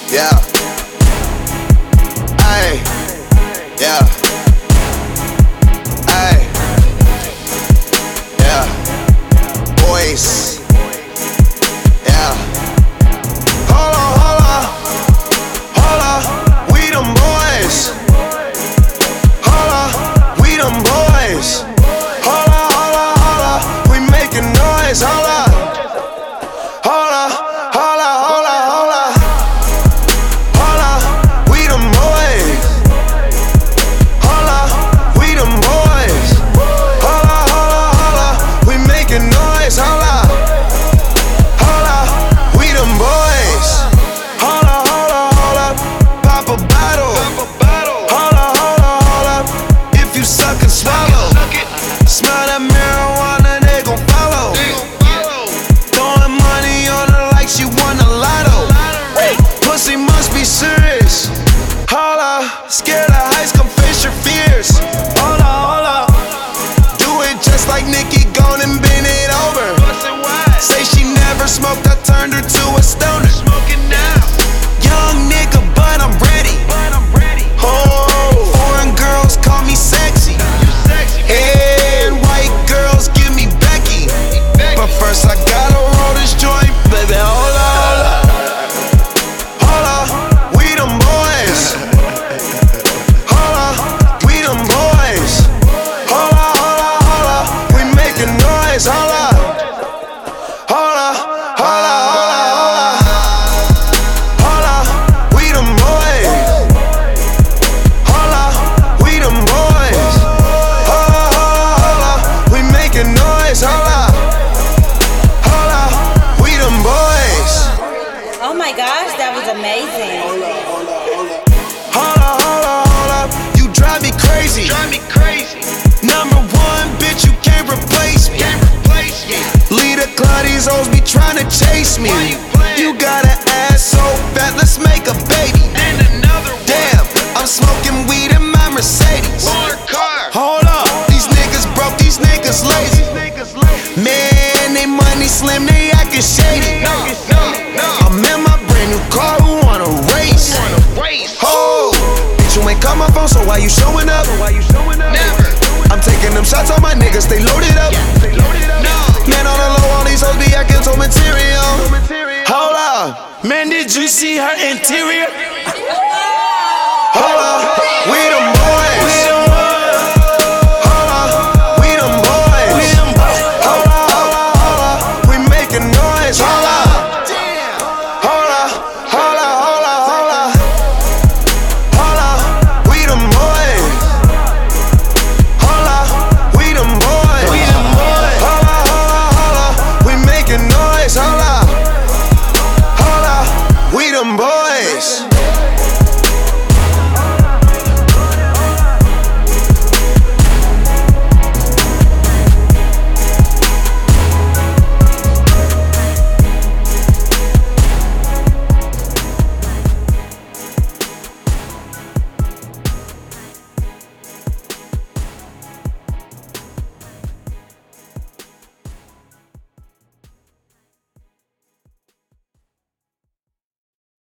Yeah. Ay. Yeah. Ay. Yeah. Boys. Yeah. Holla, we them boys. Holla, we them boys. Holla, we making noise. Holla, we them boys. Holla, we them boys. Holla, we making noise. Holla, we them boys. Holla, pop a bottle. Holla, if you suck and swallow. Smell that marijuana, they gon' follow. Throwing money on her like she won a lotto. Pussy must be serious. Holla, scared of heights, come face your fears. Holla, do it just like Nicki, gone and bend it over. Say she never smoked, I turned her to a stoner. Young nigga, but I'm ready. Oh, foreign girls call me sexy. And white girls give me Becky. But first I gotta roll this joint, baby. Holla, we them boys. Holla, we them boys. Holla, we making noise. Holla, we them boys. Holla, we them boys. We making noise. Holla, we them boys. Oh my gosh, that was amazing. Holla, you drive me crazy. Number one, bitch, you can't replace me. Lead a club, these hoes be tryna chase me. You got an ass so fat, let's make a baby. Damn, I'm smoking weed in my Mercedes. Hold up, these niggas broke, these niggas lazy. Man, they money slim, they actin' shady. I'm in my brand new car, who wanna race? Oh, bitch, you ain't call my phone, so why you showing up? Never. I'm taking them shots on my niggas, they loaded up. Man, on the low, all these hoes be acting so material. Hold up, Man, did you see her interior? hold up.